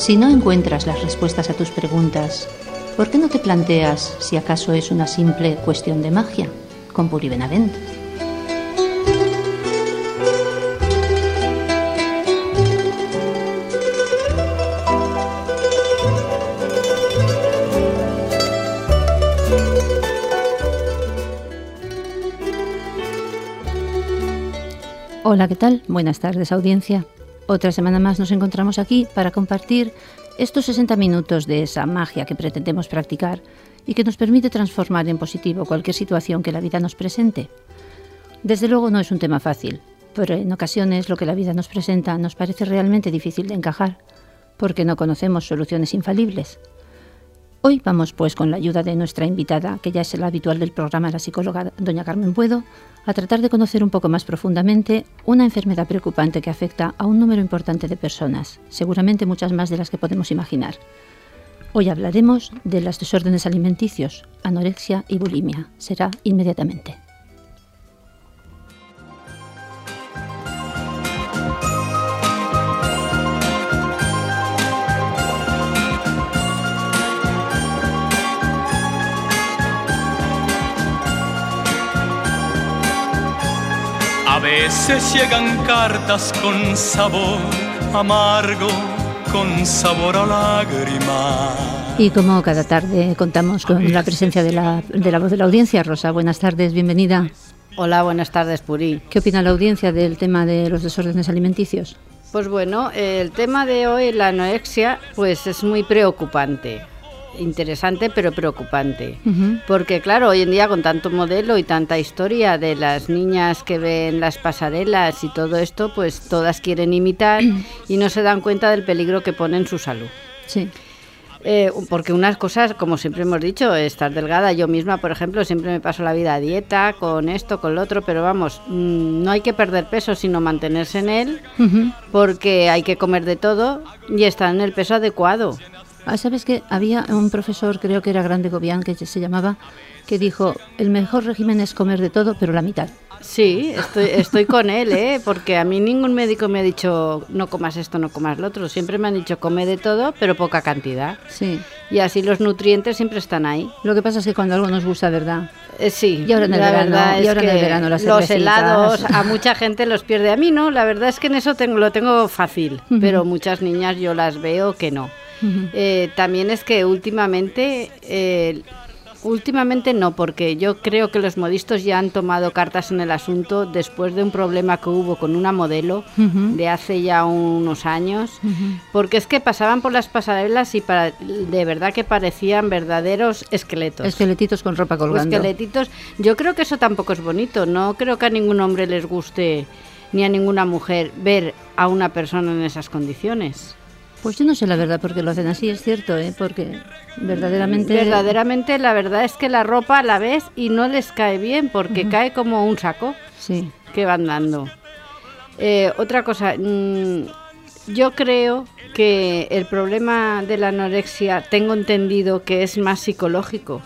Si no encuentras las respuestas a tus preguntas, ¿por qué no te planteas si acaso es una simple cuestión de magia? Con Puri Benavent. Hola, ¿qué tal? Buenas tardes, audiencia. Otra semana más nos encontramos aquí para compartir estos 60 minutos de esa magia que pretendemos practicar y que nos permite transformar en positivo cualquier situación que la vida nos presente. Desde luego no es un tema fácil, pero en ocasiones lo que la vida nos presenta nos parece realmente difícil de encajar, porque no conocemos soluciones infalibles. Hoy vamos pues con la ayuda de nuestra invitada, que ya es la habitual del programa, la psicóloga doña Carmen Buedo, a tratar de conocer un poco más profundamente una enfermedad preocupante que afecta a un número importante de personas, seguramente muchas más de las que podemos imaginar. Hoy hablaremos de los desórdenes alimenticios, anorexia y bulimia. Será inmediatamente. A veces llegan cartas con sabor amargo, con sabor a lágrima. Y como cada tarde contamos con la presencia de la voz de la audiencia. Rosa, buenas tardes, bienvenida. Hola, buenas tardes, Puri. ¿Qué opina la audiencia del tema de los desórdenes alimenticios? Pues bueno, el tema de hoy, la anorexia, pues es muy preocupante. Interesante pero preocupante, porque claro, hoy en día con tanto modelo y tanta historia de las niñas que ven las pasarelas y todo esto, pues todas quieren imitar y no se dan cuenta del peligro que pone en su salud. Sí. Porque unas cosas, como siempre hemos dicho, estar delgada, yo misma, por ejemplo, siempre me paso la vida a dieta, con esto, con lo otro, pero vamos, no hay que perder peso, sino mantenerse en él, porque hay que comer de todo y estar en el peso adecuado. ¿Sabes que había un profesor, creo que era Grande Gobián, que se llamaba, que dijo, el mejor régimen es comer de todo, pero la mitad? Sí, estoy con él, porque a mí ningún médico me ha dicho no comas esto, no comas lo otro. Siempre me han dicho come de todo, pero poca cantidad. Sí. Y así los nutrientes siempre están ahí. Lo que pasa es que cuando algo nos gusta, ¿verdad? Sí. Y ahora en el verano, las los cervecitas. Helados, a mucha gente los pierde. A mí no, la verdad es que en eso lo tengo fácil, pero muchas niñas yo las veo que no. También es que últimamente no, porque yo creo que los modistos ya han tomado cartas en el asunto después de un problema que hubo con una modelo de hace ya unos años, porque es que pasaban por las pasarelas y de verdad que parecían verdaderos esqueletos. Esqueletitos con ropa colgando. Esqueletitos. Yo creo que eso tampoco es bonito, no creo que a ningún hombre les guste ni a ninguna mujer ver a una persona en esas condiciones. Pues yo no sé la verdad porque lo hacen así, es cierto, porque verdaderamente la verdad es que la ropa la ves y no les cae bien porque cae como un saco que van dando. Otra cosa, yo creo que el problema de la anorexia tengo entendido que es más psicológico,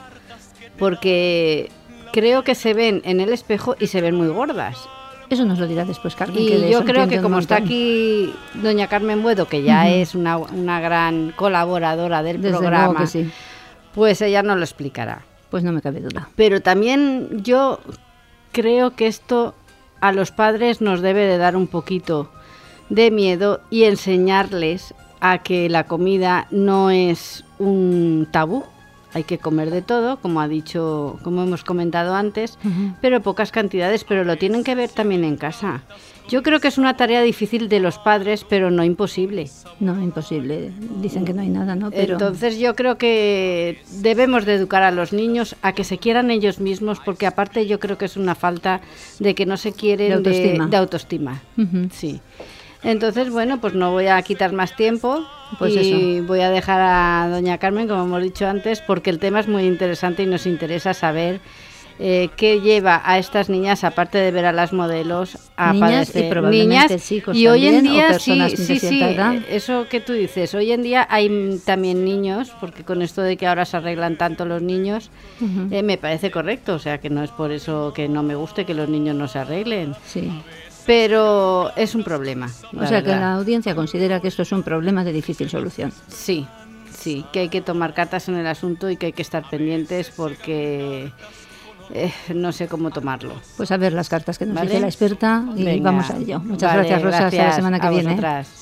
porque creo que se ven en el espejo y se ven muy gordas. Eso nos lo dirá después Carmen. Y yo creo que como está aquí doña Carmen Buedo, que ya es una gran colaboradora del programa, sí, pues ella nos lo explicará. Pues no me cabe duda. Pero también yo creo que esto a los padres nos debe de dar un poquito de miedo y enseñarles a que la comida no es un tabú. Hay que comer de todo, como hemos comentado antes, pero pocas cantidades, pero lo tienen que ver también en casa. Yo creo que es una tarea difícil de los padres, pero no imposible. No, imposible. Dicen que no hay nada, ¿no? Pero... Entonces yo creo que debemos de educar a los niños a que se quieran ellos mismos, porque aparte yo creo que es una falta de que no se quieren de autoestima. Sí. Entonces, bueno, pues no voy a quitar más tiempo voy a dejar a doña Carmen, como hemos dicho antes, porque el tema es muy interesante y nos interesa saber qué lleva a estas niñas, aparte de ver a las modelos, a niñas padecer. Y probablemente chicos y hoy en día sí, eso que tú dices, hoy en día hay también niños, porque con esto de que ahora se arreglan tanto los niños, me parece correcto, o sea que no es por eso que no me guste que los niños no se arreglen. Sí. pero es un problema. O sea, que la audiencia considera que esto es un problema de difícil solución. Sí, que hay que tomar cartas en el asunto y que hay que estar pendientes porque no sé cómo tomarlo. Pues a ver las cartas que nos dice la experta y venga, vamos a ello. Muchas gracias, Rosa. Gracias. Hasta la semana que viene. Vosotras.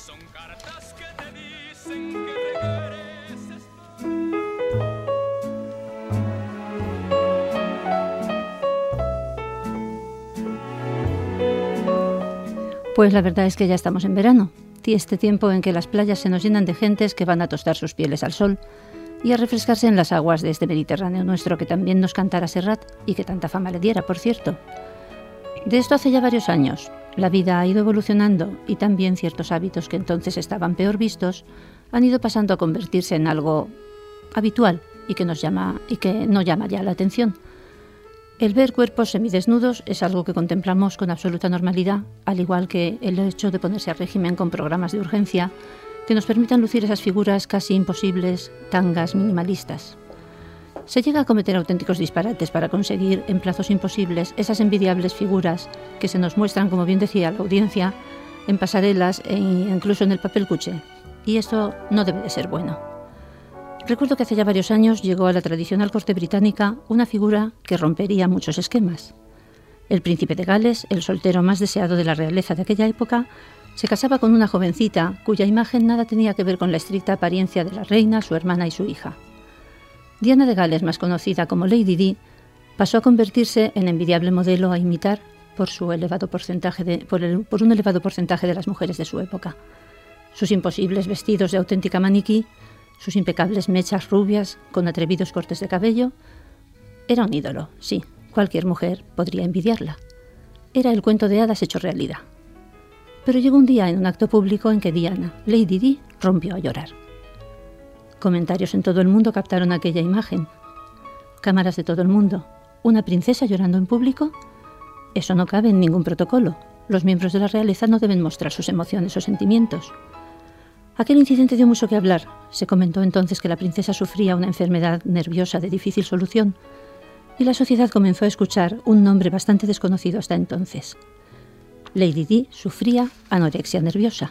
Pues la verdad es que ya estamos en verano, y este tiempo en que las playas se nos llenan de gentes que van a tostar sus pieles al sol y a refrescarse en las aguas de este Mediterráneo nuestro que también nos cantara Serrat y que tanta fama le diera, por cierto. De esto hace ya varios años. La vida ha ido evolucionando y también ciertos hábitos que entonces estaban peor vistos han ido pasando a convertirse en algo habitual y que no llama ya la atención. El ver cuerpos semidesnudos es algo que contemplamos con absoluta normalidad, al igual que el hecho de ponerse a régimen con programas de urgencia que nos permitan lucir esas figuras casi imposibles, tangas minimalistas. Se llega a cometer auténticos disparates para conseguir en plazos imposibles esas envidiables figuras que se nos muestran, como bien decía la audiencia, en pasarelas e incluso en el papel cuché. Y esto no debe de ser bueno. Recuerdo que hace ya varios años llegó a la tradicional corte británica una figura que rompería muchos esquemas. El príncipe de Gales, el soltero más deseado de la realeza de aquella época, se casaba con una jovencita cuya imagen nada tenía que ver con la estricta apariencia de la reina, su hermana y su hija. Diana de Gales, más conocida como Lady Di, pasó a convertirse en envidiable modelo a imitar por un elevado porcentaje de las mujeres de su época. Sus imposibles vestidos de auténtica maniquí, sus impecables mechas rubias con atrevidos cortes de cabello. Era un ídolo, sí, cualquier mujer podría envidiarla. Era el cuento de hadas hecho realidad. Pero llegó un día en un acto público en que Diana, Lady Di, rompió a llorar. Comentarios en todo el mundo captaron aquella imagen. Cámaras de todo el mundo. ¿Una princesa llorando en público? Eso no cabe en ningún protocolo. Los miembros de la realeza no deben mostrar sus emociones o sentimientos. Aquel incidente dio mucho que hablar. Se comentó entonces que la princesa sufría una enfermedad nerviosa de difícil solución y la sociedad comenzó a escuchar un nombre bastante desconocido hasta entonces. Lady Di sufría anorexia nerviosa.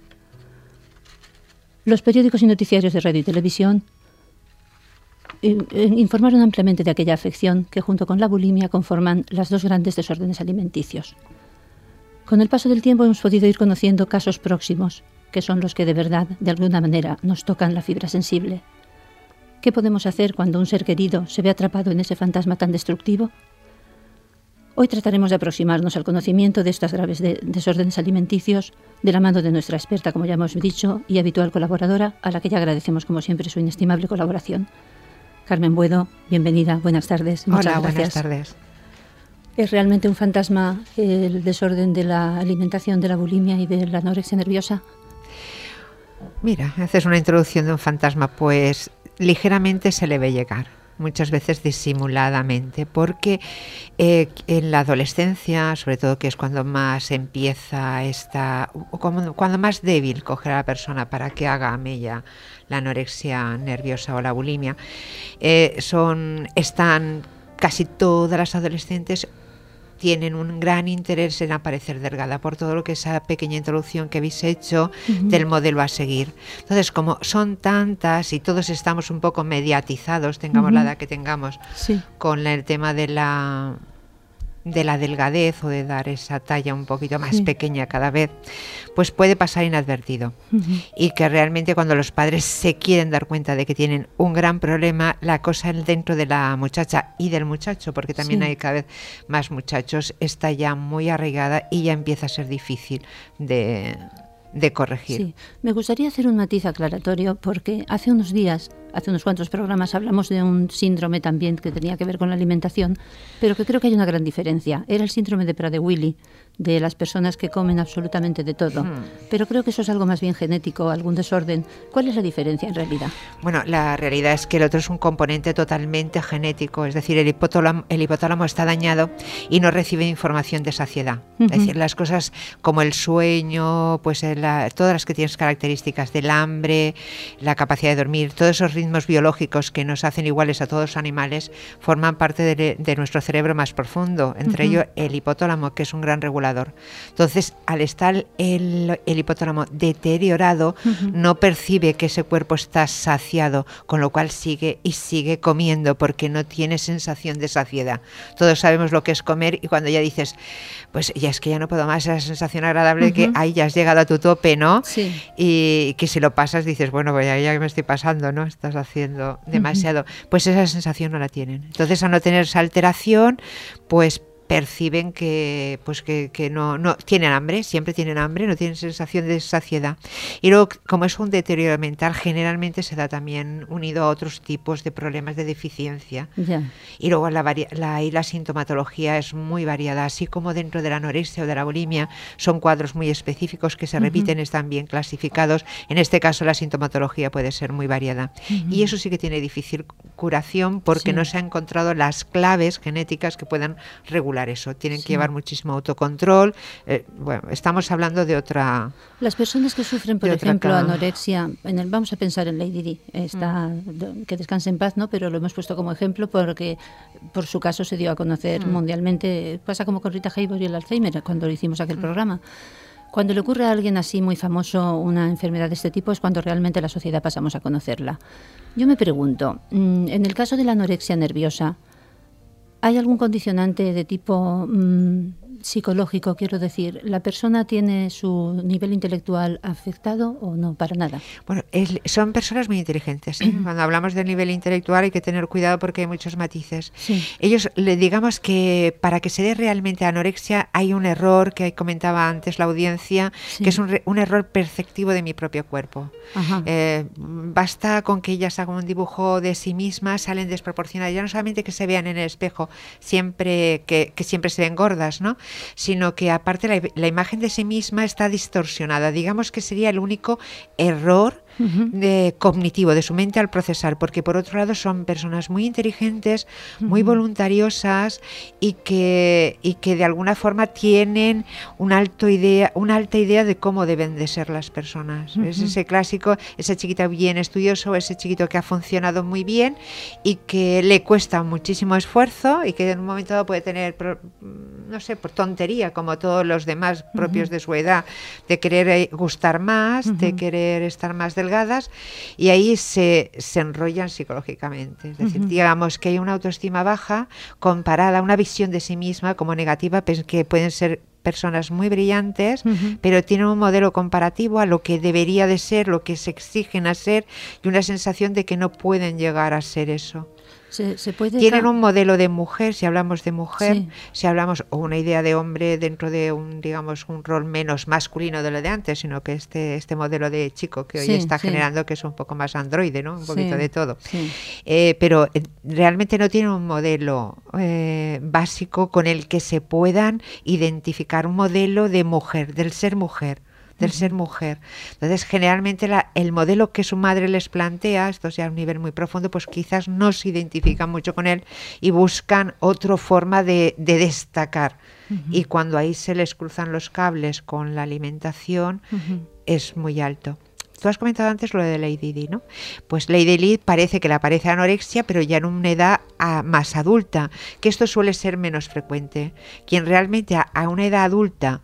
Los periódicos y noticiarios de radio y televisión informaron ampliamente de aquella afección que junto con la bulimia conforman las dos grandes desórdenes alimenticios. Con el paso del tiempo hemos podido ir conociendo casos próximos, que son los que de verdad, de alguna manera, nos tocan la fibra sensible. ¿Qué podemos hacer cuando un ser querido se ve atrapado en ese fantasma tan destructivo? Hoy trataremos de aproximarnos al conocimiento de estos graves desórdenes alimenticios de la mano de nuestra experta, como ya hemos dicho, y habitual colaboradora, a la que ya agradecemos como siempre su inestimable colaboración. Carmen Buedo, bienvenida, buenas tardes. Muchas gracias. Buenas tardes. ¿Es realmente un fantasma el desorden de la alimentación, de la bulimia y de la anorexia nerviosa? Mira, haces una introducción de un fantasma, pues ligeramente se le ve llegar, muchas veces disimuladamente, porque en la adolescencia, sobre todo, que es cuando más empieza cuando más débil coger a la persona para que haga a mella la anorexia nerviosa o la bulimia, están casi todas las adolescentes tienen un gran interés en aparecer delgada por todo lo que esa pequeña introducción que habéis hecho del modelo a seguir. Entonces, como son tantas y todos estamos un poco mediatizados, tengamos la edad que tengamos, con el tema de la delgadez o de dar esa talla un poquito más pequeña cada vez, pues puede pasar inadvertido. Y que realmente cuando los padres se quieren dar cuenta de que tienen un gran problema, la cosa dentro de la muchacha y del muchacho, porque también hay cada vez más muchachos, está ya muy arraigada y ya empieza a ser difícil de corregir. Sí, me gustaría hacer un matiz aclaratorio porque hace unos cuantos programas hablamos de un síndrome también que tenía que ver con la alimentación, pero que creo que hay una gran diferencia. Era el síndrome de Prader-Willi, de las personas que comen absolutamente de todo. Pero creo que eso es algo más bien genético, algún desorden. ¿Cuál es la diferencia en realidad? Bueno, la realidad es que el otro es un componente totalmente genético, es decir, el hipotálamo está dañado y no recibe información de saciedad. Es decir, las cosas como el sueño, pues todas las que tienes características del hambre, la capacidad de dormir, todos esos ritmos ritmos biológicos que nos hacen iguales a todos los animales forman parte de nuestro cerebro más profundo, entre ellos el hipotálamo, que es un gran regulador. Entonces, al estar el hipotálamo deteriorado, no percibe que ese cuerpo está saciado, con lo cual sigue comiendo porque no tiene sensación de saciedad. Todos sabemos lo que es comer y cuando ya dices, pues ya es que ya no puedo más, esa sensación agradable que ahí ya has llegado a tu tope, ¿no? Sí. Y que si lo pasas dices, bueno, pues ya que me estoy pasando, ¿no? Estás haciendo demasiado. Pues esa sensación no la tienen. Entonces, al no tener esa alteración, pues perciben que no tienen hambre, siempre tienen hambre, no tienen sensación de saciedad. Y luego, como es un deterioro mental, generalmente se da también unido a otros tipos de problemas de deficiencia. Y luego la sintomatología es muy variada, así como dentro de la anorexia o de la bulimia son cuadros muy específicos que se repiten, están bien clasificados. En este caso la sintomatología puede ser muy variada. Y eso sí que tiene difícil curación porque no se han encontrado las claves genéticas que puedan regular eso. Tienen que llevar muchísimo autocontrol. Bueno, estamos hablando de otra... Las personas que sufren, por ejemplo, anorexia, vamos a pensar en Lady Di, que descanse en paz, ¿no? Pero lo hemos puesto como ejemplo porque por su caso se dio a conocer mundialmente. Pasa como con Rita Hayworth y el Alzheimer, cuando hicimos aquel programa. Cuando le ocurre a alguien así muy famoso una enfermedad de este tipo es cuando realmente la sociedad pasamos a conocerla. Yo me pregunto, en el caso de la anorexia nerviosa, ¿hay algún condicionante de tipo psicológico? Quiero decir, ¿la persona tiene su nivel intelectual afectado o no? Para nada. Bueno, son personas muy inteligentes. Cuando hablamos del nivel intelectual hay que tener cuidado porque hay muchos matices. Ellos, digamos que para que se dé realmente anorexia hay un error que comentaba antes la audiencia, que es un error perceptivo de mi propio cuerpo. Basta con que ellas hagan un dibujo de sí mismas, salen desproporcionadas, ya no solamente que se vean en el espejo siempre que siempre se ven gordas, ¿no? Sino que aparte la imagen de sí misma está distorsionada. Digamos que sería el único error cognitivo de su mente al procesar, porque por otro lado son personas muy inteligentes, muy voluntariosas y que de alguna forma tienen una alta idea de cómo deben de ser las personas. Es ese clásico, ese chiquito bien estudioso, ese chiquito que ha funcionado muy bien y que le cuesta muchísimo esfuerzo y que en un momento dado puede tener, no sé, por tontería, como todos los demás propios de su edad, de querer gustar más, de querer estar más delgadas, y ahí se enrollan psicológicamente. Es decir, digamos que hay una autoestima baja comparada a una visión de sí misma como negativa, que pueden ser personas muy brillantes, pero tienen un modelo comparativo a lo que debería de ser, lo que se exigen a ser, y una sensación de que no pueden llegar a ser eso. Tienen un modelo de mujer, si hablamos de mujer, si hablamos, o una idea de hombre dentro de un rol menos masculino de lo de antes, sino que este modelo de chico que hoy está generando, que es un poco más androide, ¿no? Un poquito de todo. Pero realmente no tienen un modelo básico con el que se puedan identificar, un modelo de mujer, del ser mujer. Entonces, generalmente el modelo que su madre les plantea, esto ya a un nivel muy profundo, pues quizás no se identifican mucho con él y buscan otra forma de destacar. Y cuando ahí se les cruzan los cables con la alimentación, es muy alto. Tú has comentado antes lo de Lady Di, ¿no? Pues Lady Di parece que le aparece anorexia, pero ya en una edad más adulta, que esto suele ser menos frecuente. Quien realmente a una edad adulta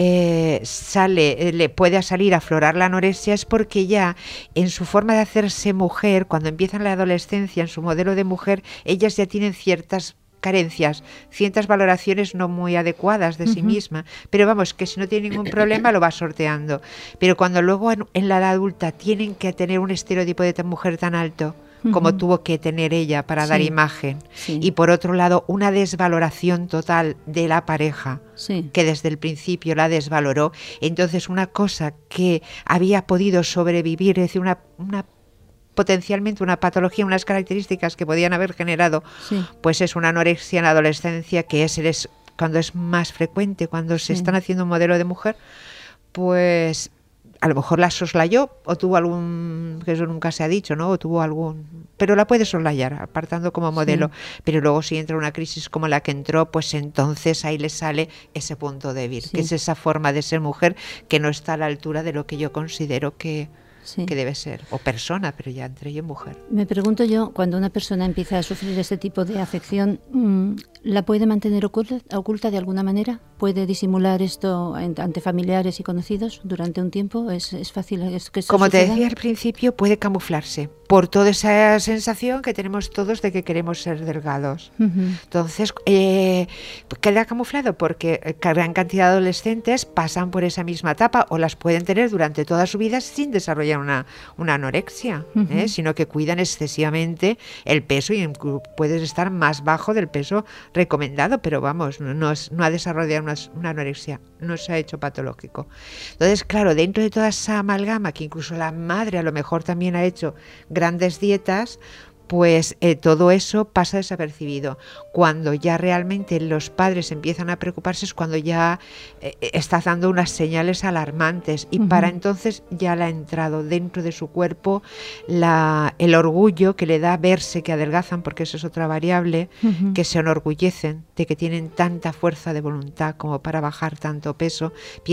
le puede salir a aflorar la anorexia es porque ya en su forma de hacerse mujer, cuando empiezan la adolescencia, en su modelo de mujer, ellas ya tienen ciertas carencias, ciertas valoraciones no muy adecuadas de sí misma, pero vamos, que si no tiene ningún problema lo va sorteando. Pero cuando luego en la edad adulta tienen que tener un estereotipo de mujer tan alto como tuvo que tener ella para dar imagen, y por otro lado una desvaloración total de la pareja, que desde el principio la desvaloró, entonces una cosa que había podido sobrevivir, es decir, potencialmente una patología, unas características que podían haber generado, pues es una anorexia en la adolescencia, que es cuando es más frecuente, cuando se están haciendo un modelo de mujer, pues a lo mejor la soslayó o tuvo algún, que eso nunca se ha dicho, ¿no? O tuvo algún, pero la puede soslayar apartando como modelo, pero luego si entra una crisis como la que entró, pues entonces ahí le sale ese punto débil, que es esa forma de ser mujer que no está a la altura de lo que yo considero que que debe ser, o persona, pero ya entre ella y mujer. Me pregunto yo, cuando una persona empieza a sufrir este tipo de afección, ¿la puede mantener oculta de alguna manera? ¿Puede disimular esto ante familiares y conocidos durante un tiempo? ¿Es fácil que esto Como suceda? te decía al principio, puede camuflarse por toda esa sensación que tenemos todos de que queremos ser delgados. Entonces, queda camuflado porque gran cantidad de adolescentes pasan por esa misma etapa o las pueden tener durante toda su vida sin desarrollar una anorexia, sino que cuidan excesivamente el peso y puedes estar más bajo del peso recomendado, pero vamos, no ha desarrollado una anorexia, no se ha hecho patológico. Entonces, claro, dentro de toda esa amalgama que incluso la madre a lo mejor también ha hecho grandes dietas, pues todo eso pasa desapercibido. Cuando ya realmente los padres empiezan a preocuparse es cuando ya está dando unas señales alarmantes y para entonces ya le ha entrado dentro de su cuerpo el orgullo que le da verse que adelgazan, porque eso es otra variable, que se enorgullecen de que tienen tanta fuerza de voluntad como para bajar tanto peso.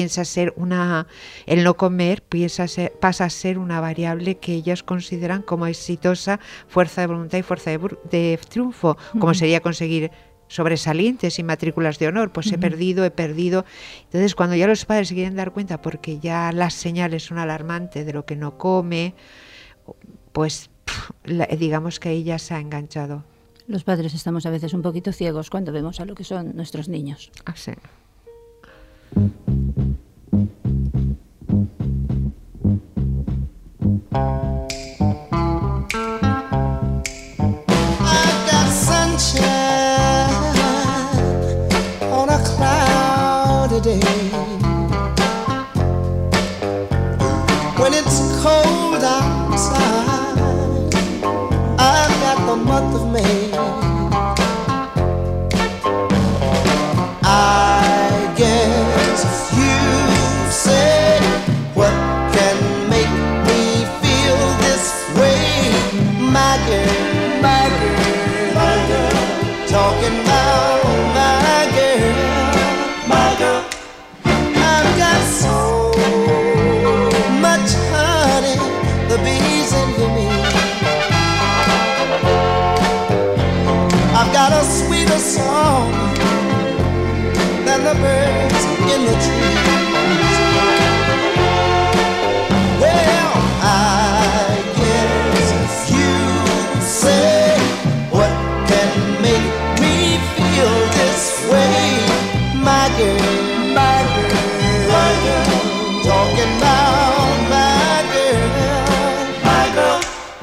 El no comer pasa a ser una variable que ellas consideran como exitosa fuerza de voluntad y fuerza de triunfo, como sería conseguir sobresalientes y matrículas de honor. Pues he perdido. Entonces, cuando ya los padres se quieren dar cuenta, porque ya las señales son alarmantes de lo que no come, pues digamos que ella se ha enganchado. Los padres estamos a veces un poquito ciegos cuando vemos a lo que son nuestros niños. Ah, sí. When it's cold outside, I've got the month of May. I guess you say, what can make me feel this way? My girl, my girl, my girl, talking about my girl, my girl. I've got so much honey, the bees envy me. I've got a sweeter song than the birds in the trees. Well, I guess you say, what can make me feel this way? My girl, my girl, my girl, talking about my girl, my girl.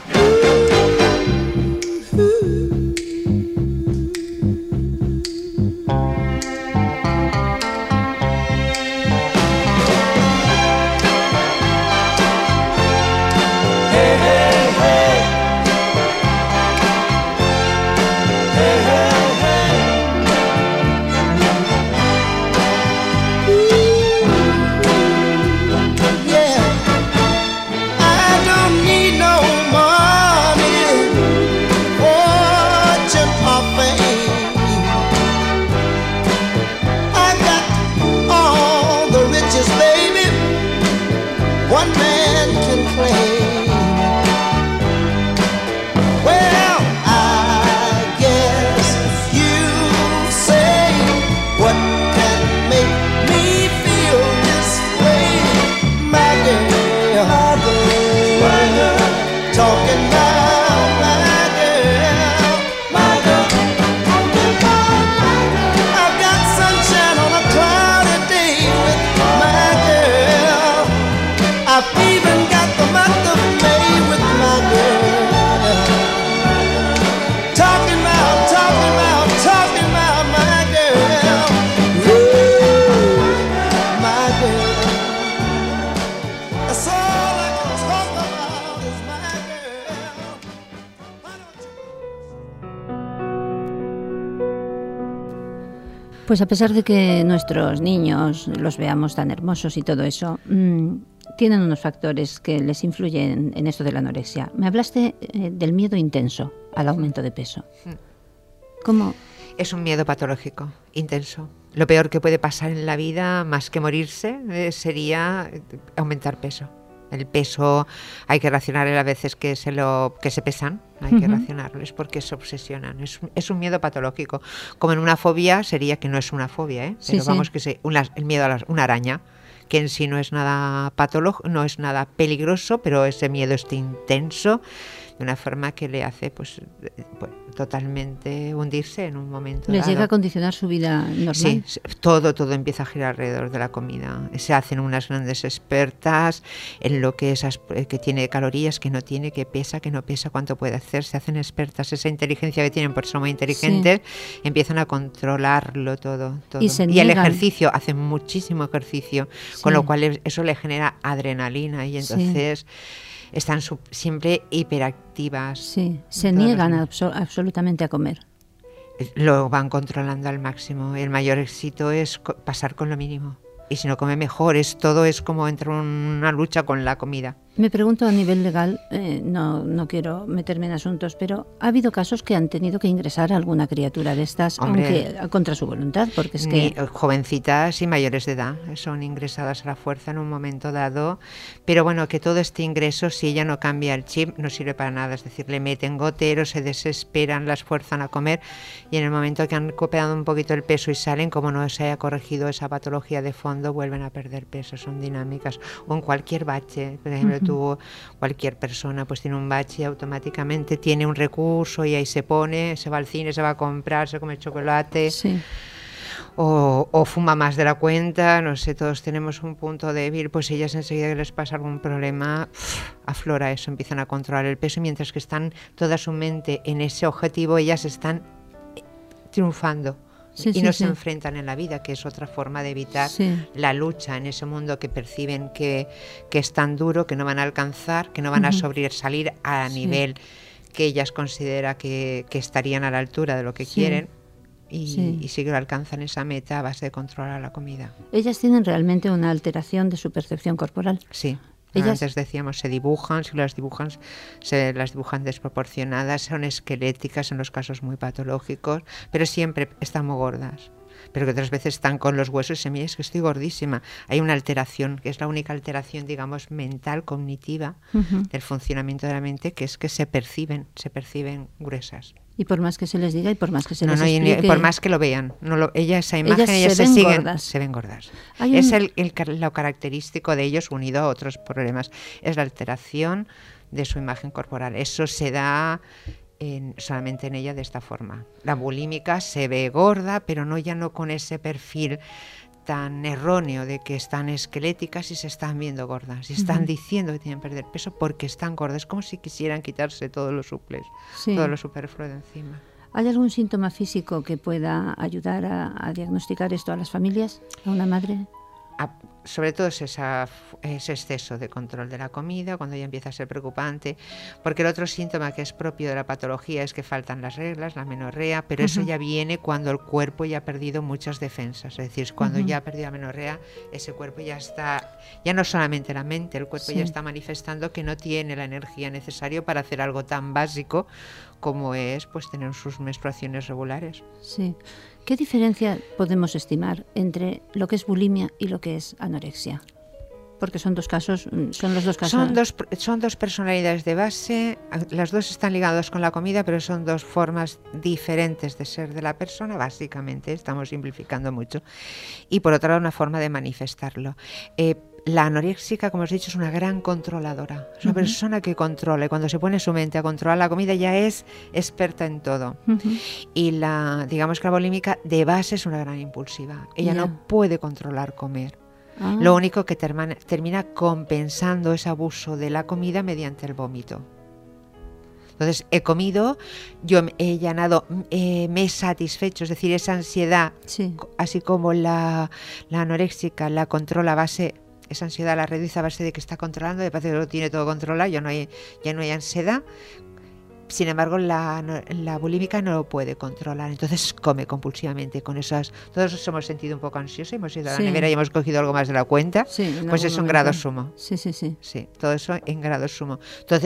Pues a pesar de que nuestros niños los veamos tan hermosos y todo eso, tienen unos factores que les influyen en esto de la anorexia. Me hablaste del miedo intenso al aumento de peso. ¿Cómo? Es un miedo patológico, intenso. Lo peor que puede pasar en la vida, más que morirse, sería aumentar peso. El peso hay que racionarles a veces que se pesan, hay que racionarles porque se obsesionan. Es un miedo patológico. Como en una fobia sería que no es una fobia, pero vamos que el miedo a una araña, que en sí no es nada no es nada peligroso, pero ese miedo es intenso de una forma que le hace pues totalmente hundirse en un momento ¿Les dado. llega a condicionar su vida normal? Sí, todo empieza a girar alrededor de la comida. Se hacen unas grandes expertas en lo que que tiene calorías, que no tiene, que pesa, que no pesa, cuánto puede hacer. Se hacen expertas, esa inteligencia que tienen, porque son muy inteligentes, empiezan a controlarlo todo. Y el ejercicio, hacen muchísimo ejercicio, con lo cual eso le genera adrenalina y entonces están siempre hiperactivas. Sí, se niegan absolutamente a comer. Lo van controlando al máximo. El mayor éxito es pasar con lo mínimo. Y si no come mejor, todo es como entrar en una lucha con la comida. Me pregunto a nivel legal, no quiero meterme en asuntos, pero ¿ha habido casos que han tenido que ingresar a alguna criatura de estas, aunque contra su voluntad? Porque es que jovencitas y mayores de edad son ingresadas a la fuerza en un momento dado, pero bueno, que todo este ingreso, si ella no cambia el chip, no sirve para nada. Es decir, le meten goteros, se desesperan, las fuerzan a comer y en el momento que han copiado un poquito el peso y salen, como no se haya corregido esa patología de fondo, vuelven a perder peso. Son dinámicas. O en cualquier bache, por ejemplo, cualquier persona pues tiene un bache y automáticamente tiene un recurso y ahí se pone, se va al cine, se va a comprar, se come chocolate, o fuma más de la cuenta, no sé, todos tenemos un punto débil, pues ellas enseguida que les pasa algún problema, aflora eso, empiezan a controlar el peso, mientras que están toda su mente en ese objetivo, ellas están triunfando. Se enfrentan en la vida, que es otra forma de evitar la lucha en ese mundo que perciben que es tan duro, que no van a alcanzar, que no van a sobresalir a nivel que ellas consideran que estarían a la altura de lo que quieren y sí que alcanzan esa meta a base de controlar la comida. Ellas tienen realmente una alteración de su percepción corporal. Sí. Antes decíamos, se dibujan, si las dibujan, se las dibujan desproporcionadas, son esqueléticas en los casos muy patológicos, pero siempre están muy gordas. Pero que otras veces están con los huesos y se mira, es que estoy gordísima. Hay una alteración, que es la única alteración, digamos, mental, cognitiva, del funcionamiento de la mente, que es que se perciben gruesas. Y por más que se les diga y por más que se les explique... por más que lo vean. Esa imagen, ellas se ven gordas. Es lo característico de ellos, unido a otros problemas. Es la alteración de su imagen corporal. Eso se da solamente en ella de esta forma. La bulímica se ve gorda, pero ya no con ese perfil tan erróneo de que están esqueléticas y se están viendo gordas y están diciendo que tienen que perder peso porque están gordas, como si quisieran quitarse todos los suples, todo lo superfluo de encima. ¿Hay algún síntoma físico que pueda ayudar a diagnosticar esto a las familias, a una madre? Sobre todo es ese exceso de control de la comida, cuando ya empieza a ser preocupante, porque el otro síntoma que es propio de la patología es que faltan las reglas, la menorrea, pero eso ya viene cuando el cuerpo ya ha perdido muchas defensas, es decir, cuando ya ha perdido la menorrea, ese cuerpo ya está, ya no solamente la mente, el cuerpo ya está manifestando que no tiene la energía necesaria para hacer algo tan básico como es pues tener sus menstruaciones regulares. Sí. ¿Qué diferencia podemos estimar entre lo que es bulimia y lo que es anorexia? Porque son los dos casos. Son dos personalidades de base, las dos están ligadas con la comida, pero son dos formas diferentes de ser de la persona, básicamente, estamos simplificando mucho. Y por otro lado, una forma de manifestarlo. La anoréxica, como os he dicho, es una gran controladora. Es una persona que controla y cuando se pone su mente a controlar la comida ya es experta en todo. Y digamos que la bulímica de base es una gran impulsiva. Ella no puede controlar comer. Lo único que termina compensando ese abuso de la comida mediante el vómito. Entonces, he comido, yo he llenado, me he satisfecho, es decir, esa ansiedad, así como la anoréxica la controla a base... Esa ansiedad la reduce a base de que está controlando, de parece que lo tiene todo controlado, ya no hay ansiedad. Sin embargo, la bulímica no lo puede controlar, entonces come compulsivamente. Con esas, todos nos hemos sentido un poco ansiosos, hemos ido a la nevera y hemos cogido algo más de la cuenta, pues es un grado sumo. Sí. Sí, todo eso en grado sumo. Entonces,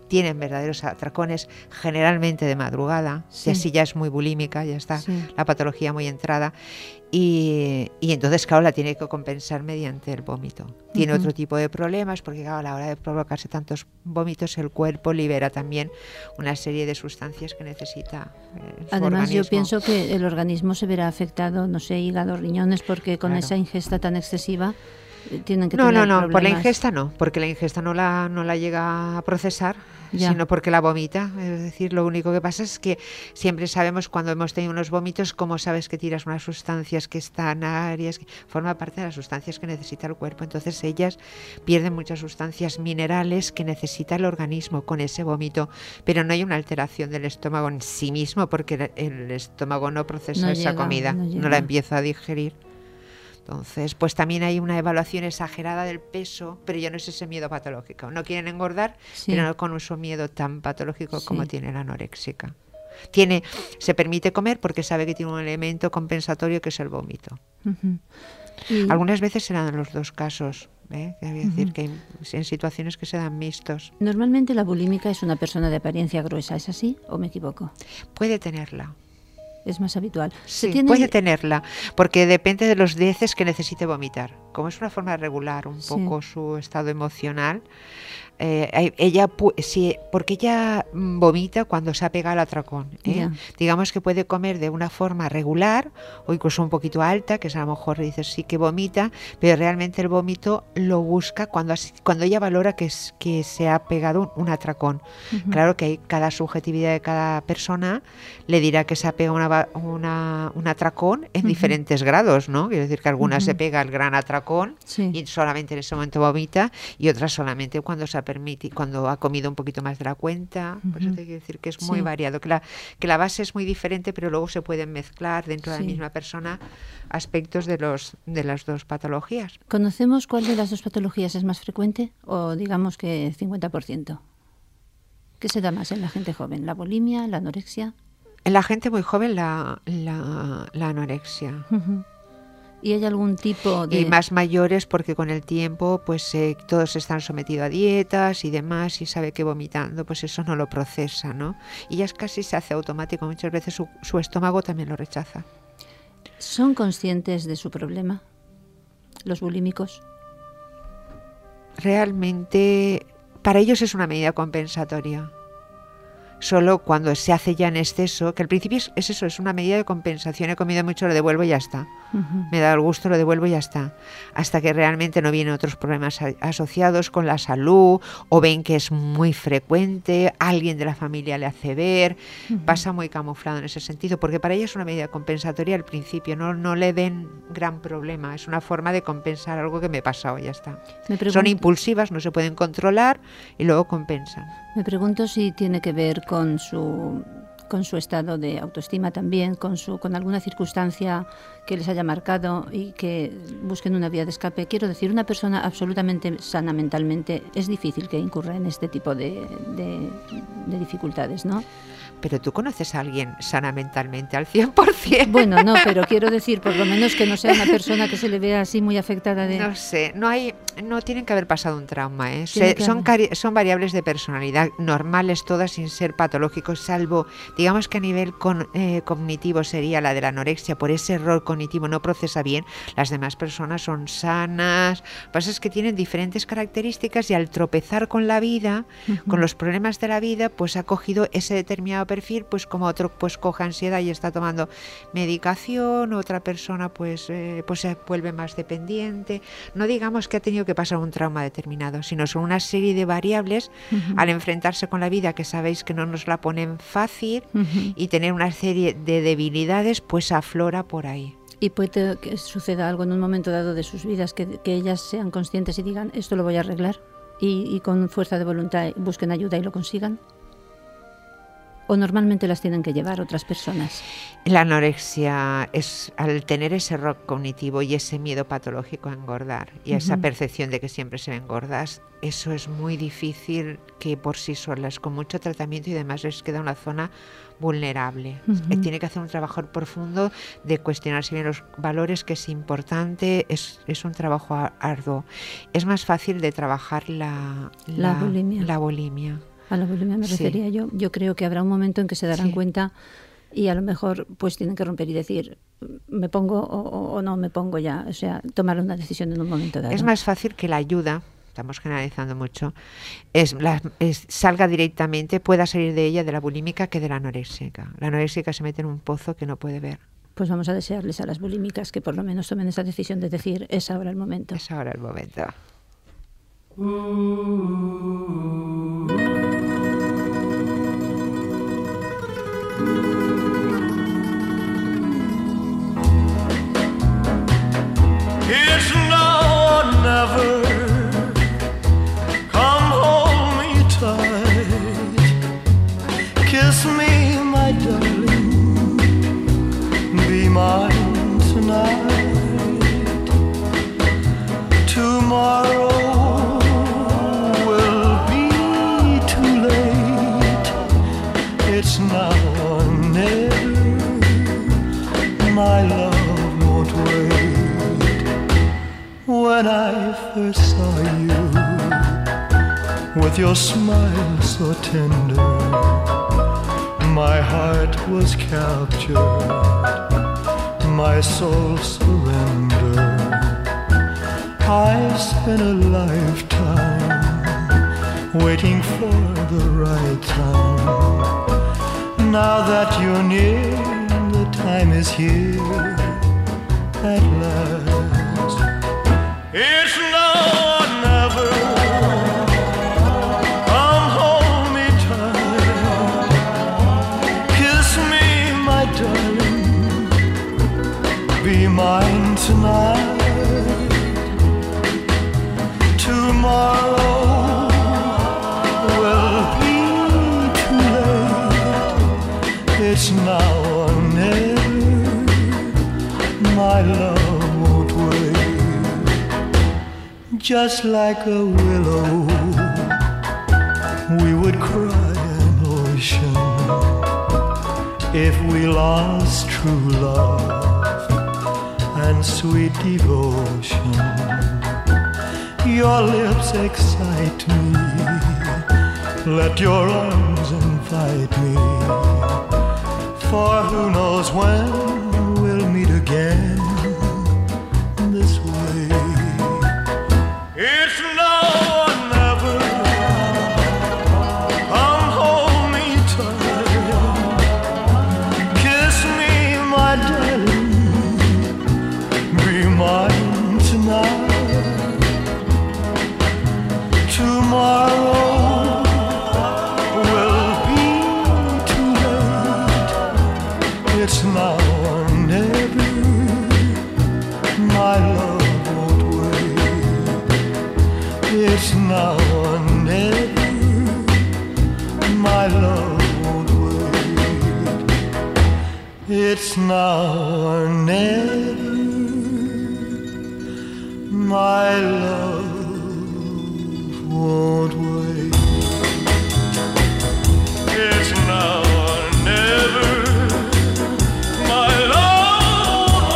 tienen verdaderos atracones, generalmente de madrugada, y así ya es muy bulímica, ya está la patología muy entrada. Y entonces, claro, la tiene que compensar mediante el vómito. Tiene otro tipo de problemas porque, claro, a la hora de provocarse tantos vómitos, el cuerpo libera también una serie de sustancias que necesita su Además, organismo. yo pienso que el organismo se verá afectado, no sé, hígado, riñones, porque con esa ingesta tan excesiva tienen que tener problemas. Por la ingesta no, porque la ingesta no la llega a procesar, sino porque la vomita. Es decir, lo único que pasa es que siempre sabemos cuando hemos tenido unos vómitos cómo sabes que tiras unas sustancias que están áreas, que forma parte de las sustancias que necesita el cuerpo. Entonces ellas pierden muchas sustancias minerales que necesita el organismo con ese vómito, pero no hay una alteración del estómago en sí mismo porque el estómago no procesa esa comida, no la empieza a digerir. Entonces, pues también hay una evaluación exagerada del peso, pero ya no es ese miedo patológico. No quieren engordar, pero no con un miedo tan patológico como tiene la anoréxica. Se permite comer porque sabe que tiene un elemento compensatorio que es el vómito. Algunas veces se dan los dos casos. Es decir, que en situaciones que se dan mixtos. Normalmente la bulímica es una persona de apariencia gruesa, ¿es así o me equivoco? Puede tenerla. Es más habitual. Sí, puede tenerla, porque depende de los veces que necesite vomitar. Como es una forma de regular un poco su estado emocional, porque ella vomita cuando se apega al atracón. Digamos que puede comer de una forma regular o incluso un poquito alta, que es a lo mejor dices sí que vomita, pero realmente el vómito lo busca cuando ella valora que se ha pegado un atracón. Claro que hay cada subjetividad de cada persona le dirá que se apega un atracón en diferentes grados, ¿no? Quiere decir que algunas se pega el gran atracón y solamente en ese momento vomita, y otras solamente cuando ha comido un poquito más de la cuenta. Por eso te quiero decir que es muy variado, que la base es muy diferente, pero luego se pueden mezclar dentro de la misma persona aspectos de las dos patologías. ¿Conocemos cuál de las dos patologías es más frecuente o digamos que 50%? ¿Qué se da más en la gente joven? ¿La bulimia, la anorexia? En la gente muy joven la anorexia. ¿Y hay algún tipo de...? Y más mayores porque con el tiempo pues todos están sometidos a dietas y demás, y sabe que vomitando pues eso no lo procesa, ¿no? Y ya casi se hace automático, muchas veces su estómago también lo rechaza. ¿Son conscientes de su problema los bulímicos? Realmente para ellos es una medida compensatoria. Solo cuando se hace ya en exceso, que al principio es eso, es una medida de compensación. He comido mucho, lo devuelvo y ya está. Me da el gusto, lo devuelvo y ya está. Hasta que realmente no vienen otros problemas asociados con la salud, o ven que es muy frecuente, alguien de la familia le hace ver, pasa muy camuflado en ese sentido, porque para ella es una medida compensatoria al principio, no le den gran problema, es una forma de compensar algo que me ha pasado y ya está. Son impulsivas, no se pueden controlar y luego compensan. Me pregunto si tiene que ver con su estado de autoestima también, con alguna circunstancia que les haya marcado y que busquen una vía de escape. Quiero decir, una persona absolutamente sana mentalmente es difícil que incurra en este tipo de dificultades, ¿no? Pero tú conoces a alguien sana mentalmente al 100%. Bueno, no, pero quiero decir, por lo menos que no sea una persona que se le vea así muy afectada de... No sé, no tienen que haber pasado un trauma, ¿eh? Son variables de personalidad normales todas sin ser patológicos, salvo, digamos que a nivel cognitivo sería la de la anorexia, por ese error cognitivo no procesa bien. Las demás personas son sanas. Lo que pasa es que tienen diferentes características y al tropezar con la vida, con los problemas de la vida, pues ha cogido ese determinado perfil, pues como otro pues coge ansiedad y está tomando medicación, otra persona pues se vuelve más dependiente. No digamos que ha tenido que pasar un trauma determinado, sino son una serie de variables al enfrentarse con la vida que sabéis que no nos la ponen fácil y tener una serie de debilidades pues aflora por ahí. Y puede que suceda algo en un momento dado de sus vidas que ellas sean conscientes y digan esto lo voy a arreglar y con fuerza de voluntad busquen ayuda y lo consigan. ¿O normalmente las tienen que llevar otras personas? La anorexia es, al tener ese error cognitivo y ese miedo patológico a engordar y esa percepción de que siempre se ven gordas, eso es muy difícil que por sí solas, con mucho tratamiento y demás, les queda una zona vulnerable. Tiene que hacer un trabajo profundo de cuestionarse bien los valores, que es importante, es un trabajo arduo. Es más fácil de trabajar la bulimia. A la bulimia me refería yo. Yo creo que habrá un momento en que se darán cuenta y a lo mejor pues tienen que romper y decir, me pongo o no me pongo ya. O sea, tomar una decisión en un momento dado. Es más fácil que la ayuda, estamos generalizando mucho, salga directamente, pueda salir de ella, de la bulímica, que de la anoréxica. La anoréxica se mete en un pozo que no puede ver. Pues vamos a desearles a las bulímicas que por lo menos tomen esa decisión de decir, es ahora el momento. Es ahora el momento. It's now or never. Come hold me tight. Kiss me, my darling. Be mine tonight. Tomorrow will be too late. It's now or never. My love won't wait. When I first saw you, with your smile so tender, my heart was captured, my soul surrendered. I spent a lifetime waiting for the right time. Now that you're near, the time is here at last. It's now or never. Come hold me tight. Kiss me, my darling. Be mine tonight. Tomorrow will be too late. It's now or never. My love won't wait. Just like a willow, we would cry an ocean if we lost true love and sweet devotion. Your lips excite me, let your arms invite me, for who knows when we'll meet again this way. It's now or never. Come hold me tight. Kiss me, my darling. Be mine tonight. Tomorrow will be too late. It's now or never. My love. It's now or never. My love won't wait. It's now or never. My love won't wait. It's now or never. My love won't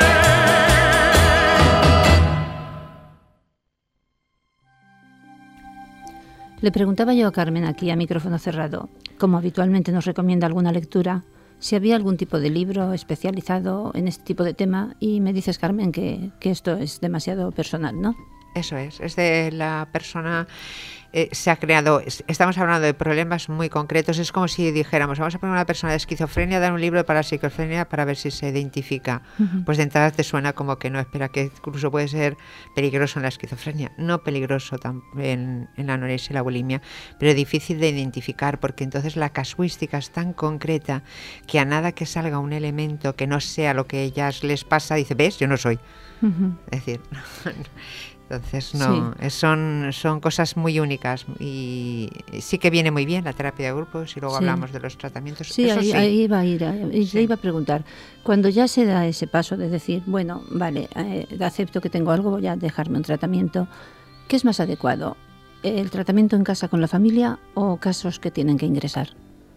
wait. Le preguntaba yo a Carmen aquí a micrófono cerrado, como habitualmente nos recomienda alguna lectura, si había algún tipo de libro especializado en este tipo de tema, y me dices, Carmen, que esto es demasiado personal, ¿no? Eso es de la persona, se ha creado, estamos hablando de problemas muy concretos, es como si dijéramos, vamos a poner a una persona de esquizofrenia, dar un libro para esquizofrenia para ver si se identifica. Pues de entrada te suena como que no, espera, que incluso puede ser peligroso en la esquizofrenia, no peligroso también en la anorexia y la bulimia, pero difícil de identificar, porque entonces la casuística es tan concreta que a nada que salga un elemento que no sea lo que a ellas les pasa, dice, ¿ves? Yo no soy. Es decir... Entonces no, sí. son cosas muy únicas y sí que viene muy bien la terapia de grupos y luego hablamos de los tratamientos. Sí, eso ahí iba a ir, y le iba a preguntar, cuando ya se da ese paso de decir, bueno, vale, acepto que tengo algo, voy a dejarme un tratamiento, ¿qué es más adecuado? ¿El tratamiento en casa con la familia o casos que tienen que ingresar?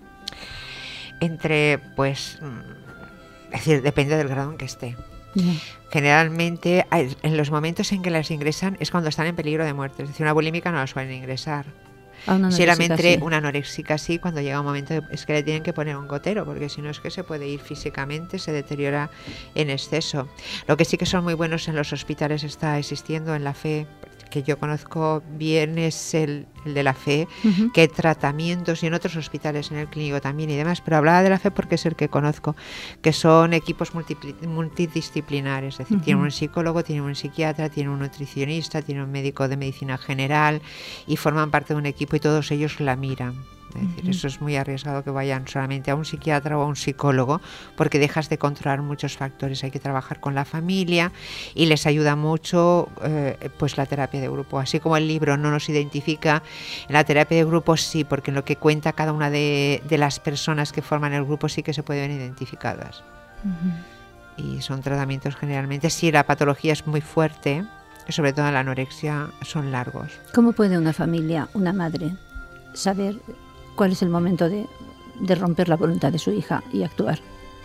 Es decir, depende del grado en que esté. Generalmente en los momentos en que las ingresan es cuando están en peligro de muerte, es decir, una bulímica no la suelen ingresar. Si era entre una anoréxica sí, cuando llega un momento es que le tienen que poner un gotero, porque si no es que se puede ir físicamente, se deteriora en exceso. Lo que sí que son muy buenos en los hospitales está existiendo en la FE, que yo conozco bien, es el de la FE, que hay tratamientos, y en otros hospitales, en el clínico también y demás, pero hablaba de la FE porque es el que conozco, que son equipos multidisciplinares, es decir, tienen un psicólogo, tienen un psiquiatra, tienen un nutricionista, tienen un médico de medicina general, y forman parte de un equipo y todos ellos la miran. Es decir, eso es muy arriesgado que vayan solamente a un psiquiatra o a un psicólogo, porque dejas de controlar muchos factores. Hay que trabajar con la familia y les ayuda mucho pues la terapia de grupo. Así como el libro no nos identifica, en la terapia de grupo sí, porque en lo que cuenta cada una de las personas que forman el grupo sí que se pueden ver identificadas. Y son tratamientos generalmente, si la patología es muy fuerte, sobre todo la anorexia, son largos. ¿Cómo puede una familia, una madre, saber cuál es el momento de romper la voluntad de su hija y actuar?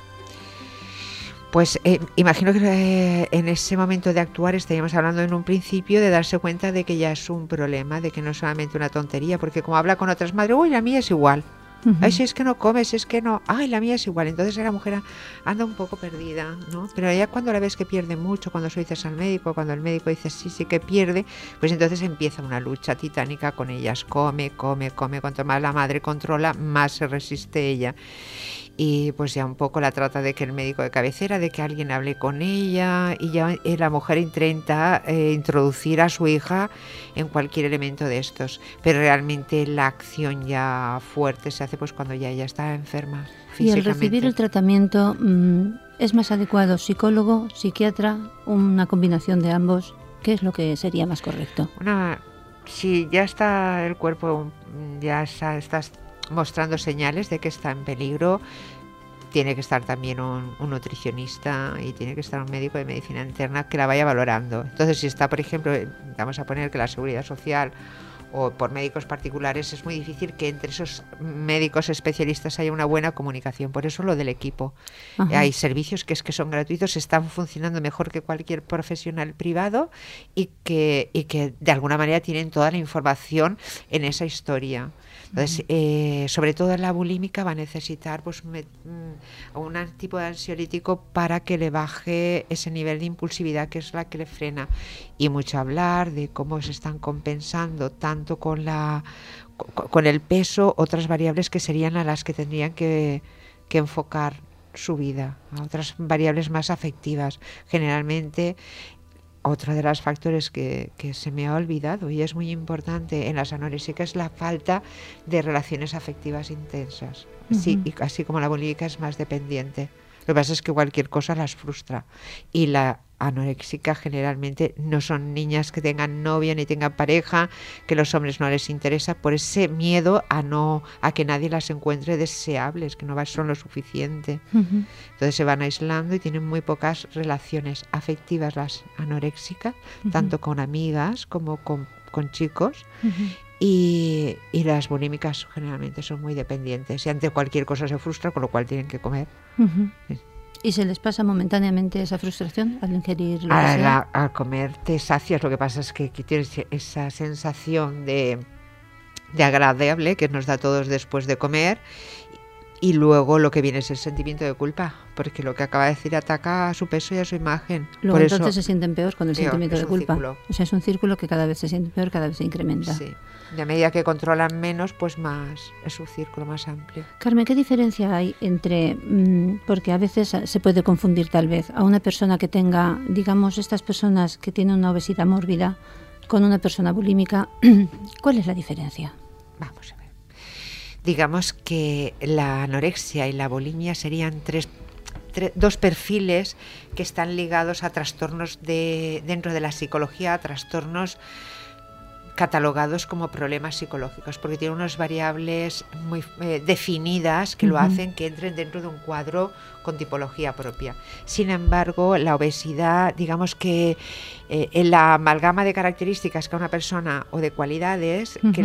Pues imagino que en ese momento de actuar estaríamos hablando en un principio de darse cuenta de que ya es un problema, de que no es solamente una tontería, porque como habla con otras madres, uy, la mía es igual. Ay, si es que no comes, si es que no, ay, la mía es igual. Entonces la mujer anda un poco perdida, ¿no? Pero ya cuando la ves que pierde mucho, cuando se lo dices al médico, cuando el médico dice sí que pierde, pues entonces empieza una lucha titánica con ellas. Come. Cuanto más la madre controla, más se resiste ella. Y pues ya un poco la trata de que el médico de cabecera, de que alguien hable con ella, y ya la mujer intenta introducir a su hija en cualquier elemento de estos, pero realmente la acción ya fuerte se hace pues cuando ya ella está enferma físicamente. Y al recibir el tratamiento, ¿es más adecuado psicólogo, psiquiatra, una combinación de ambos? ¿Qué es lo que sería más correcto? Si ya está el cuerpo, ya estás mostrando señales de que está en peligro, tiene que estar también un nutricionista y tiene que estar un médico de medicina interna que la vaya valorando. Entonces, si está, por ejemplo, vamos a poner que la Seguridad Social o por médicos particulares, es muy difícil que entre esos médicos especialistas haya una buena comunicación. Por eso lo del equipo. Hay servicios que son gratuitos, están funcionando mejor que cualquier profesional privado y que de alguna manera tienen toda la información en esa historia. Entonces, sobre todo la bulímica va a necesitar pues un tipo de ansiolítico para que le baje ese nivel de impulsividad que es la que le frena. Y mucho hablar de cómo se están compensando tanto con el peso, otras variables que serían a las que tendrían que enfocar su vida, a otras variables más afectivas. Generalmente, otro de los factores que se me ha olvidado y es muy importante en las anoréxicas es la falta de relaciones afectivas intensas. Sí, y así como la bulímica es más dependiente. Lo que pasa es que cualquier cosa las frustra. Y la anoréxica generalmente no son niñas que tengan novia ni tengan pareja, que los hombres no les interesa, por ese miedo a que nadie las encuentre deseables, que no son lo suficiente. Entonces se van aislando y tienen muy pocas relaciones afectivas las anoréxicas, tanto con amigas como con chicos. Y las bulímicas generalmente son muy dependientes y ante cualquier cosa se frustra, con lo cual tienen que comer. ¿Y se les pasa momentáneamente esa frustración al ingerir lo que sea? Al comer te sacias, lo que pasa es que tienes esa sensación de agradable que nos da a todos después de comer, y luego lo que viene es el sentimiento de culpa, porque lo que acaba de decir ataca a su peso y a su imagen. Luego entonces se sienten peor con el sentimiento de culpa. Círculo. O sea, es un círculo que cada vez se siente peor, cada vez se incrementa. Sí. Y a medida que controlan menos, pues más es un círculo más amplio. Carmen, ¿qué diferencia hay entre, porque a veces se puede confundir tal vez, a una persona que tenga, digamos, estas personas que tienen una obesidad mórbida con una persona bulímica? ¿Cuál es la diferencia? Vamos a ver. Digamos que la anorexia y la bulimia serían dos perfiles que están ligados a trastornos dentro de la psicología, a trastornos catalogados como problemas psicológicos, porque tienen unas variables muy definidas que lo hacen que entren dentro de un cuadro con tipología propia. Sin embargo, la obesidad, digamos que en la amalgama de características que una persona o de cualidades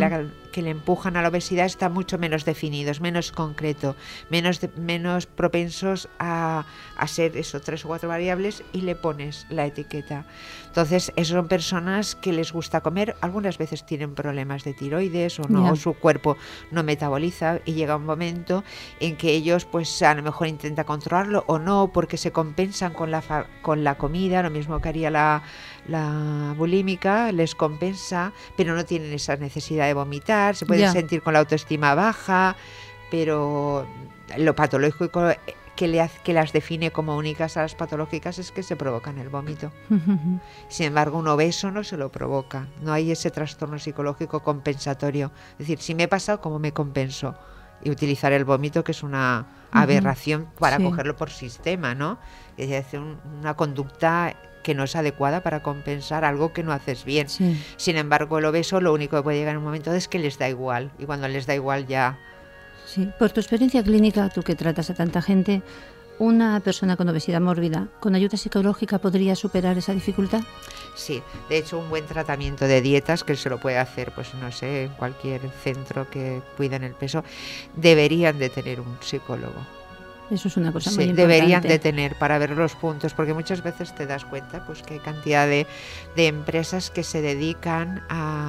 que le empujan a la obesidad están mucho menos definidos, menos concreto, menos propensos a ser eso, 3 o 4 variables y le pones la etiqueta. Entonces, esas son personas que les gusta comer, algunas veces tienen problemas de tiroides o no, o su cuerpo no metaboliza, y llega un momento en que ellos pues a lo mejor intentan controlarlo o no, porque se compensan con la comida, lo mismo que haría la bulímica, les compensa, pero no tienen esa necesidad de vomitar, se pueden sentir con la autoestima baja, pero lo patológico que las define como únicas a las patológicas es que se provocan el vómito. Sin embargo, un obeso no se lo provoca, no hay ese trastorno psicológico compensatorio. Es decir, si me he pasado, ¿cómo me compenso? Y utilizar el vómito, que es una aberración para cogerlo por sistema, ¿no? Es decir, una conducta que no es adecuada para compensar algo que no haces bien. Sin embargo, el obeso lo único que puede llegar en un momento es que les da igual, y cuando les da igual ya... Sí, por tu experiencia clínica, tú que tratas a tanta gente, ¿una persona con obesidad mórbida, con ayuda psicológica, podría superar esa dificultad? Sí, de hecho un buen tratamiento de dietas, que se lo puede hacer, pues no sé, en cualquier centro que cuiden el peso, deberían de tener un psicólogo. Eso es una cosa muy importante. Deberían de tener, para ver los puntos, porque muchas veces te das cuenta pues que hay cantidad de empresas que se dedican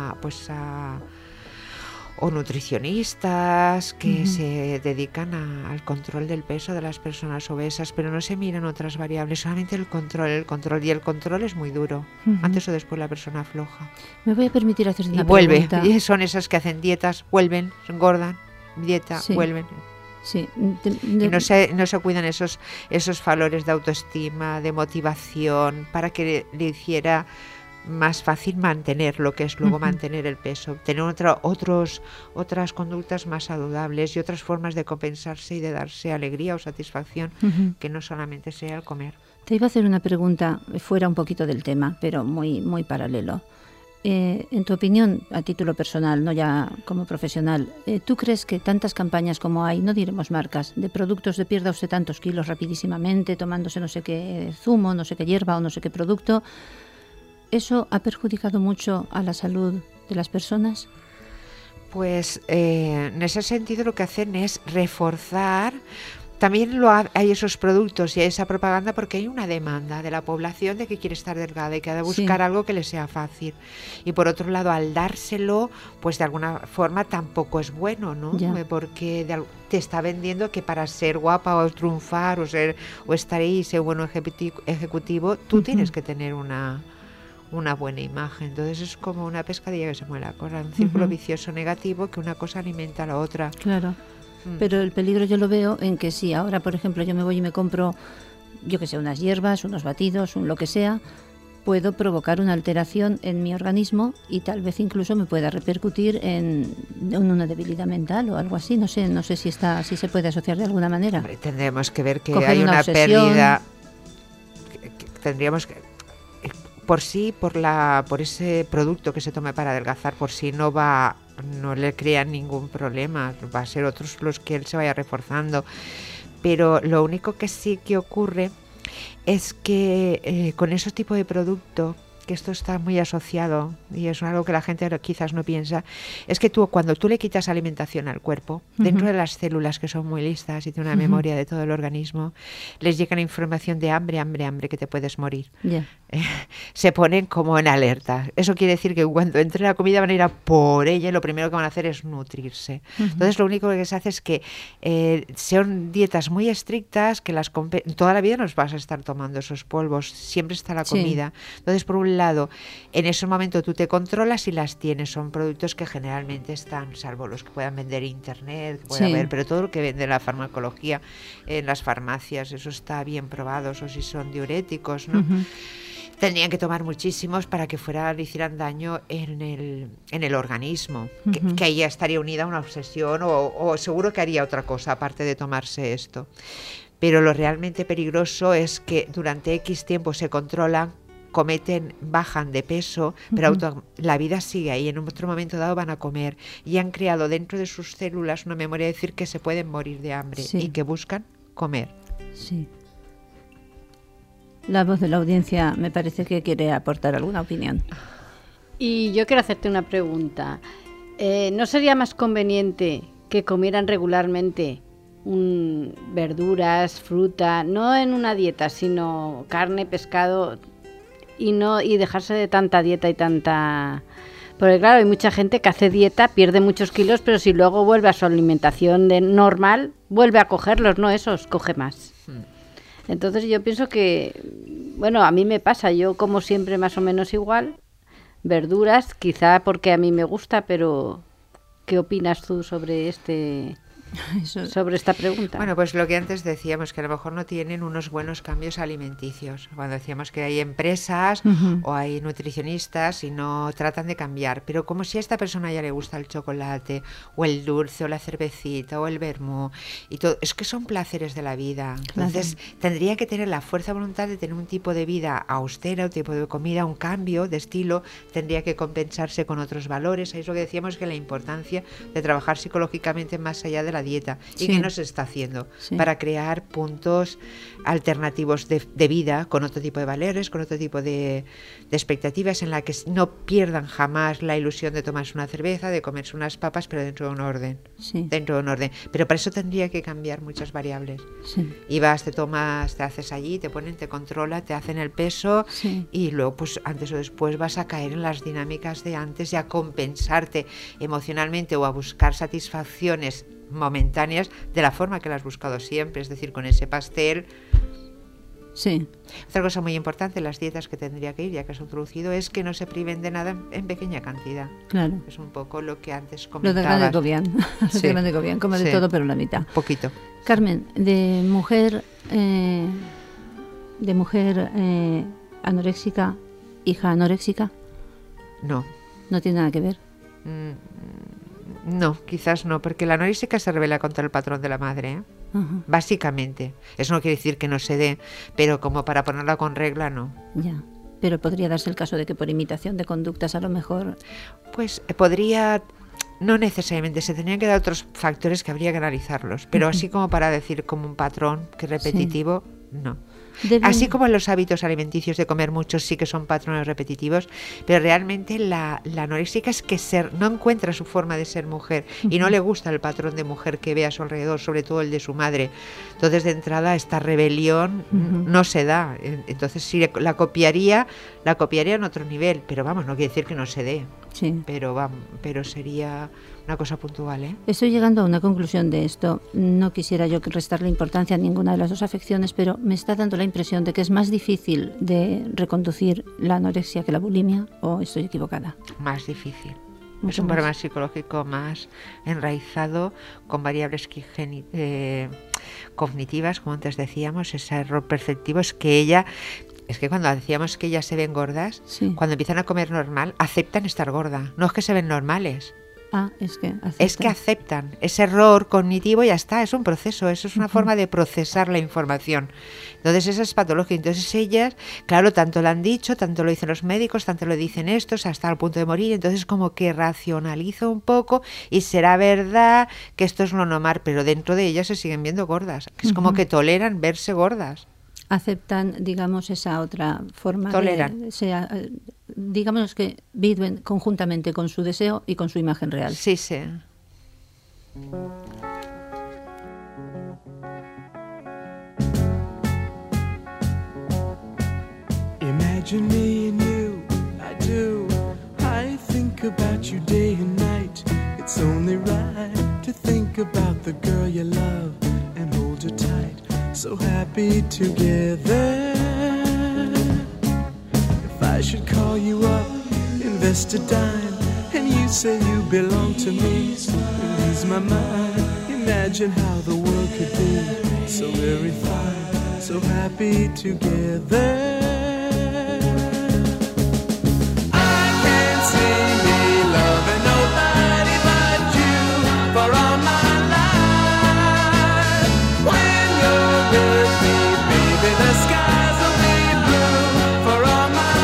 o nutricionistas que se dedican al control del peso de las personas obesas, pero no se miran otras variables, solamente el control, y el control es muy duro. Antes o después la persona afloja. Me voy a permitir hacer una pregunta. Vuelve, y son esas que hacen dietas, vuelven, se engordan, dieta, vuelven. Sí. Y no se cuidan esos valores de autoestima, de motivación, para que le hiciera más fácil mantener lo que es luego mantener el peso, tener otras conductas más saludables y otras formas de compensarse y de darse alegría o satisfacción, que no solamente sea el comer. Te iba a hacer una pregunta fuera un poquito del tema, pero muy, muy paralelo. En tu opinión, a título personal, no ya como profesional, ¿tú crees que tantas campañas como hay, no diremos marcas, de productos de pierda usted tantos kilos rapidísimamente, tomándose no sé qué zumo, no sé qué hierba o no sé qué producto, eso ha perjudicado mucho a la salud de las personas? Pues en ese sentido lo que hacen es reforzar. También hay esos productos y esa propaganda porque hay una demanda de la población de que quiere estar delgada y que ha de buscar algo que le sea fácil. Y por otro lado, al dárselo, pues de alguna forma tampoco es bueno, ¿no? Porque te está vendiendo que para ser guapa o triunfar o estar ahí y ser bueno ejecutivo, tú tienes que tener una buena imagen. Entonces es como una pescadilla que se mueve la cola, un círculo vicioso negativo que una cosa alimenta a la otra. Claro. Pero el peligro yo lo veo en que si ahora, por ejemplo, yo me voy y me compro, yo que sé, unas hierbas, unos batidos, lo que sea, puedo provocar una alteración en mi organismo y tal vez incluso me pueda repercutir en una debilidad mental o algo así. No sé si se puede asociar de alguna manera. Hombre, tendremos que ver que hay una pérdida. Tendríamos que por ese producto que se tome para adelgazar, por sí no le crean ningún problema, va a ser otros los que él se vaya reforzando, pero lo único que sí que ocurre es que con ese tipo de producto, que esto está muy asociado y es algo que la gente quizás no piensa, es que cuando tú le quitas alimentación al cuerpo, dentro de las células que son muy listas y tienen una memoria de todo el organismo, les llega la información de hambre, que te puedes morir. Se ponen como en alerta. Eso quiere decir que cuando entre la comida van a ir a por ella y lo primero que van a hacer es nutrirse. Entonces lo único que se hace es que sean dietas muy estrictas, que toda la vida nos vas a estar tomando esos polvos, siempre está la comida. Entonces, por un lado, en ese momento tú te controlas y las tienes. Son productos que generalmente están, salvo los que puedan vender en internet, que pueda haber, pero todo lo que vende la farmacología en las farmacias, eso está bien probado, o si son diuréticos, ¿no? Tendrían que tomar muchísimos para que le hicieran daño en el organismo, que ahí ya estaría unida a una obsesión o seguro que haría otra cosa aparte de tomarse esto. Pero lo realmente peligroso es que durante X tiempo se controlan, bajan de peso, pero la vida sigue ahí, en otro momento dado van a comer y han creado dentro de sus células una memoria de decir que se pueden morir de hambre y que buscan comer. Sí. La voz de la audiencia me parece que quiere aportar alguna opinión. Y yo quiero hacerte una pregunta. ¿No sería más conveniente que comieran regularmente verduras, fruta, no en una dieta, sino carne, pescado, y dejarse de tanta dieta y tanta... Porque claro, hay mucha gente que hace dieta, pierde muchos kilos, pero si luego vuelve a su alimentación normal, vuelve a cogerlos, no esos, coge más. Entonces yo pienso que, bueno, a mí me pasa, yo como siempre más o menos igual, verduras, quizá porque a mí me gusta, pero ¿qué opinas tú sobre esta pregunta? Bueno, pues lo que antes decíamos, que a lo mejor no tienen unos buenos cambios alimenticios. Cuando decíamos que hay empresas o hay nutricionistas y no tratan de cambiar, pero como si a esta persona ya le gusta el chocolate o el dulce o la cervecita o el vermú y todo, es que son placeres de la vida. Entonces tendría que tener la fuerza de voluntad de tener un tipo de vida austera, un tipo de comida, un cambio de estilo, tendría que compensarse con otros valores. Ahí es lo que decíamos, que la importancia de trabajar psicológicamente más allá de la dieta, y que no se está haciendo para crear puntos alternativos de vida con otro tipo de valores, con otro tipo de expectativas, en la que no pierdan jamás la ilusión de tomarse una cerveza, de comerse unas papas, pero dentro de un orden. Pero para eso tendría que cambiar muchas variables. Y vas, te tomas, te haces allí, te ponen, te controla, te hacen el peso, y luego pues antes o después vas a caer en las dinámicas de antes y a compensarte emocionalmente o a buscar satisfacciones momentáneas de la forma que las has buscado siempre, es decir, con ese pastel. Otra cosa muy importante en las dietas que tendría que ir, ya que has introducido, es que no se priven de nada en pequeña cantidad. Claro. Es un poco lo que antes comentabas. Lo de grande Gobián, come de todo pero la mitad. Poquito. Carmen, de mujer anoréxica, hija anoréxica. No tiene nada que ver. No, quizás no, porque la anoréxica se revela contra el patrón de la madre, ¿eh? Básicamente. Eso no quiere decir que no se dé, pero como para ponerla con regla, no. Ya, pero podría darse el caso de que por imitación de conductas a lo mejor... Pues podría... No necesariamente, se tendrían que dar otros factores que habría que analizarlos, pero así como para decir como un patrón que es repetitivo, no. Así como los hábitos alimenticios de comer mucho sí que son patrones repetitivos, pero realmente la anoréxica es que no encuentra su forma de ser mujer y no le gusta el patrón de mujer que ve a su alrededor, sobre todo el de su madre. Entonces, de entrada, esta rebelión no se da. Entonces, si la copiaría en otro nivel, pero vamos, no quiere decir que no se dé. Pero sería una cosa puntual, ¿eh? Estoy llegando a una conclusión de esto. No quisiera yo restarle importancia a ninguna de las dos afecciones, pero me está dando la impresión de que es más difícil de reconducir la anorexia que la bulimia, ¿o estoy equivocada? Más difícil. Es un problema psicológico más enraizado, con variables cognitivas, como antes decíamos, ese error perceptivo. Es que cuando decíamos que ellas se ven gordas, cuando empiezan a comer normal, aceptan estar gorda. No es que se ven normales. Es que aceptan ese error cognitivo y ya está, es un proceso, eso es una forma de procesar la información. Entonces eso es patológico. Entonces ellas, claro, tanto lo han dicho, tanto lo dicen los médicos, tanto lo dicen estos, hasta el punto de morir. Entonces como que racionalizo un poco y será verdad que esto es lo normal, pero dentro de ellas se siguen viendo gordas. Es como que toleran verse gordas. Aceptan, digamos, esa otra forma. Toleran. Digamos que viven conjuntamente con su deseo y con su imagen real. Sí. Imagine me and you, I do. I think about you day and night. It's only right to think about the girl you love and hold her tight. So happy together. If I should call you up, invest a dime, and you say you belong to me, lose my mind. Imagine how the world could be so very fine, so happy together. I can't see me loving nobody but you for all my life. When you're with me, baby, the skies will be blue for all my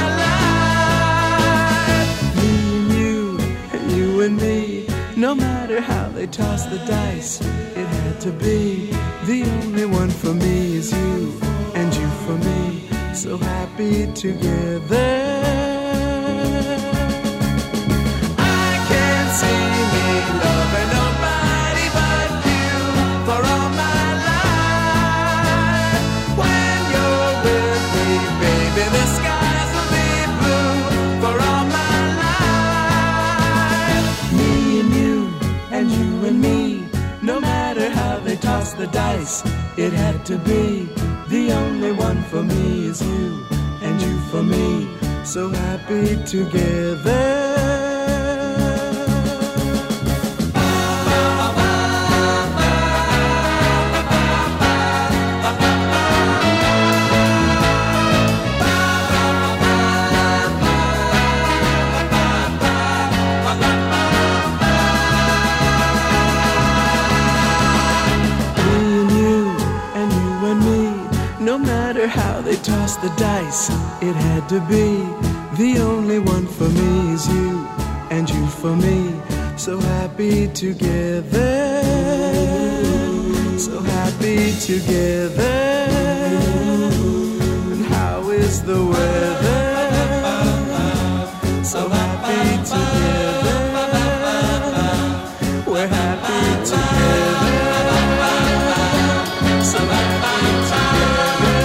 life. Me and you and me, no matter how they toss the dice, it had to be. The only one for me is you, and you for me, so happy together. I can't see tossed the dice, it had to be. The only one for me is you, and you for me, so happy together. How they tossed the dice, it had to be. The only one for me is you, and you for me, so happy together, so happy together. And how is the weather? So happy together, we're happy together, so happy together.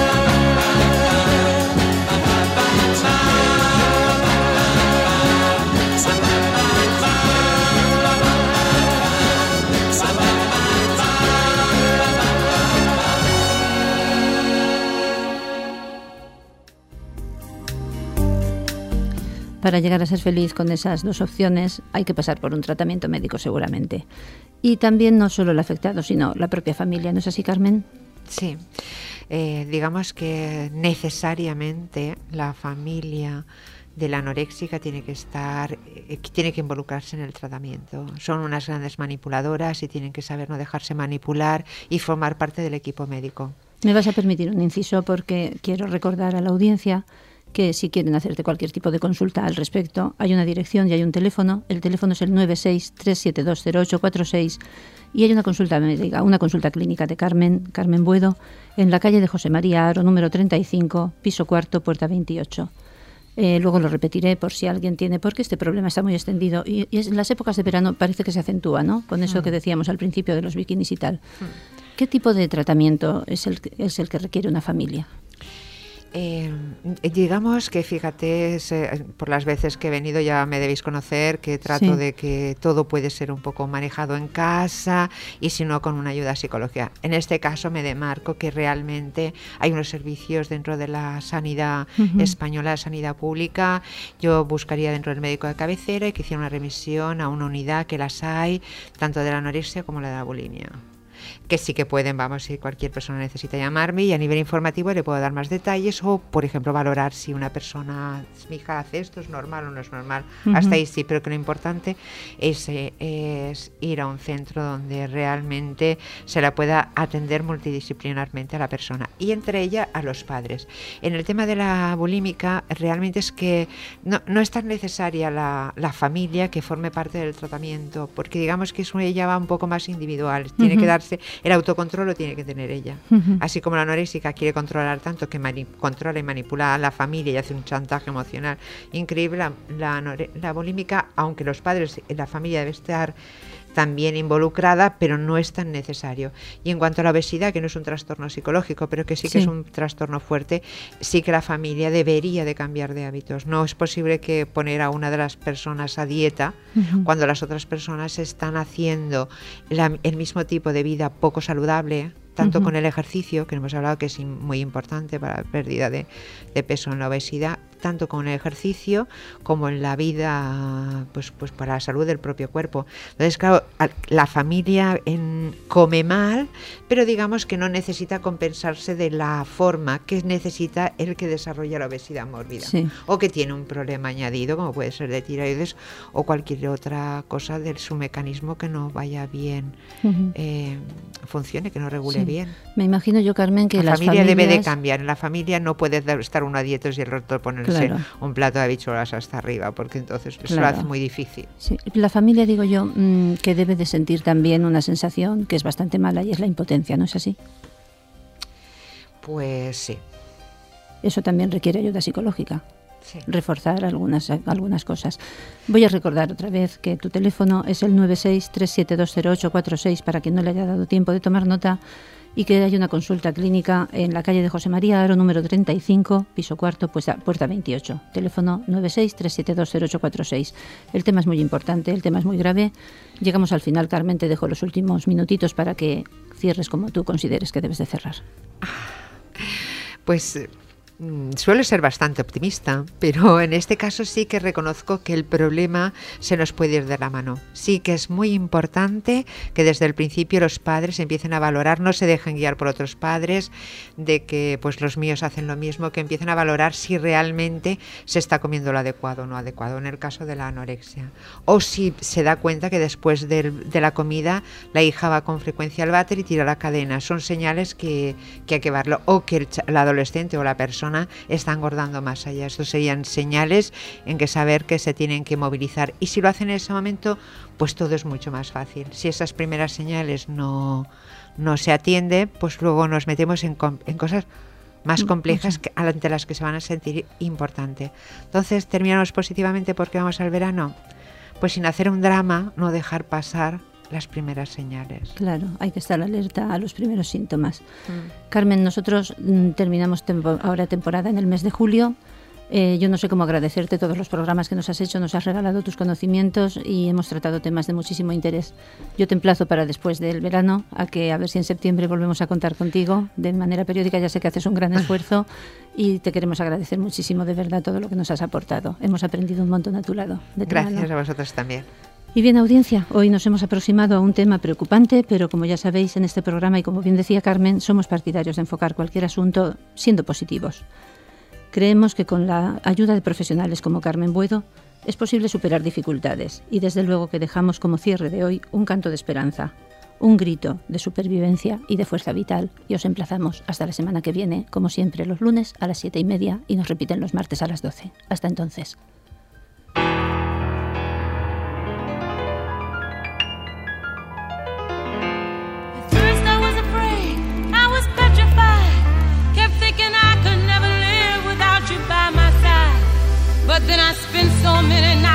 Para llegar a ser feliz con esas dos opciones hay que pasar por un tratamiento médico seguramente. Y también no solo el afectado, sino la propia familia. ¿No es así, Carmen? Sí. Digamos que necesariamente la familia de la anoréxica tiene que involucrarse en el tratamiento. Son unas grandes manipuladoras y tienen que saber no dejarse manipular y formar parte del equipo médico. Me vas a permitir un inciso porque quiero recordar a la audiencia que si quieren hacerte cualquier tipo de consulta al respecto, hay una dirección y hay un teléfono. El teléfono es el 96-372-0846 y hay una consulta médica, una consulta clínica de Carmen Buedo, en la calle de José María Aro, número 35, piso cuarto, puerta 28. Luego lo repetiré por si alguien tiene, porque este problema está muy extendido y en las épocas de verano parece que se acentúa, ¿no? Con eso que decíamos al principio de los bikinis y tal. ¿Qué tipo de tratamiento es el que requiere una familia? Digamos que, fíjate, por las veces que he venido ya me debéis conocer que trato de que todo puede ser un poco manejado en casa y si no con una ayuda psicológica. En este caso me demarco que realmente hay unos servicios dentro de la sanidad española, la sanidad pública. Yo buscaría dentro del médico de cabecera y que hiciera una remisión a una unidad, que las hay, tanto de la anorexia como la de la bulimia. Que sí que pueden, vamos, si cualquier persona necesita llamarme y a nivel informativo le puedo dar más detalles o, por ejemplo, valorar si una persona, mi hija hace esto, es normal o no es normal. Hasta ahí sí, pero que lo importante es ir a un centro donde realmente se la pueda atender multidisciplinarmente a la persona y entre ella a los padres. En el tema de la bulímica, realmente es que no es tan necesaria la familia que forme parte del tratamiento, porque digamos que ella va un poco más individual, tiene que darse. El autocontrol lo tiene que tener ella. Así como la anoréxica quiere controlar tanto que controla y manipula a la familia y hace un chantaje emocional increíble, la bulímica, aunque los padres, la familia debe estar también involucrada, pero no es tan necesario. Y en cuanto a la obesidad, que no es un trastorno psicológico, pero que sí que es un trastorno fuerte, sí que la familia debería de cambiar de hábitos. No es posible que poner a una de las personas a dieta cuando las otras personas están haciendo el mismo tipo de vida poco saludable, tanto con el ejercicio, que hemos hablado que es muy importante para la pérdida de peso en la obesidad, tanto con el ejercicio como en la vida, pues para la salud del propio cuerpo. Entonces, claro, la familia come mal, pero digamos que no necesita compensarse de la forma que necesita el que desarrolla la obesidad mórbida, o que tiene un problema añadido, como puede ser de tiroides o cualquier otra cosa de su mecanismo que no vaya bien, funcione, que no regule bien. Me imagino yo, Carmen, que la familia debe de cambiar. En la familia no puede estar uno a dietas y el otro ponerse un plato de habichuelas hasta arriba, porque entonces eso lo hace muy difícil. Sí. La familia, digo yo, que debe de sentir también una sensación que es bastante mala y es la impotencia, ¿no es así? Pues sí. Eso también requiere ayuda psicológica. Reforzar algunas cosas. Voy a recordar otra vez que tu teléfono es el 96-3720846 para quien no le haya dado tiempo de tomar nota, y que hay una consulta clínica en la calle de José María Aro, número 35, piso cuarto, puerta 28, teléfono 96-372-0846. El tema es muy importante, el tema es muy grave. Llegamos al final, Carmen, te dejo los últimos minutitos para que cierres como tú consideres que debes de cerrar. Pues suelo ser bastante optimista, pero en este caso sí que reconozco que el problema se nos puede ir de la mano. Sí que es muy importante que desde el principio los padres empiecen a valorar, no se dejen guiar por otros padres, de que pues los míos hacen lo mismo, que empiecen a valorar si realmente se está comiendo lo adecuado o no adecuado, en el caso de la anorexia. O si se da cuenta que después de la comida la hija va con frecuencia al váter y tira la cadena. Son señales que hay que verlo. O que el adolescente o la persona está engordando más allá. Estos serían señales en que saber que se tienen que movilizar, y si lo hacen en ese momento, pues todo es mucho más fácil. Si esas primeras señales no se atiende, pues luego nos metemos en cosas más complejas ante las que se van a sentir importante. Entonces, terminamos positivamente porque vamos al verano, pues sin hacer un drama, no dejar pasar las primeras señales. Claro, hay que estar alerta a los primeros síntomas. Carmen, nosotros terminamos ahora temporada en el mes de julio. Yo no sé cómo agradecerte todos los programas que nos has hecho, nos has regalado tus conocimientos y hemos tratado temas de muchísimo interés. Yo te emplazo para después del verano a ver si en septiembre volvemos a contar contigo de manera periódica. Ya sé que haces un gran esfuerzo y te queremos agradecer muchísimo, de verdad, todo lo que nos has aportado. Hemos aprendido un montón a tu lado. Gracias a vosotros también. Y bien, audiencia, hoy nos hemos aproximado a un tema preocupante, pero como ya sabéis en este programa, y como bien decía Carmen, somos partidarios de enfocar cualquier asunto siendo positivos. Creemos que con la ayuda de profesionales como Carmen Buedo es posible superar dificultades, y desde luego que dejamos como cierre de hoy un canto de esperanza, un grito de supervivencia y de fuerza vital, y os emplazamos hasta la semana que viene, como siempre los lunes a las 7:30 y nos repiten los martes a las 12. Hasta entonces. But then I spent so many nights